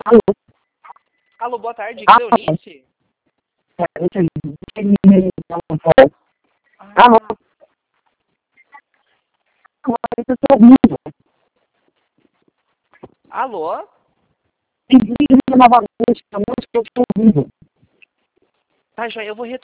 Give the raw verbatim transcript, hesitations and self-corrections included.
Alô? Alô, boa tarde, Ah, Cleonice? é, deixa eu ver. Ah, Alô? Agora eu estou ouvindo. alô? Desliga novamente a música que eu estou ouvindo. Tá, joia, eu vou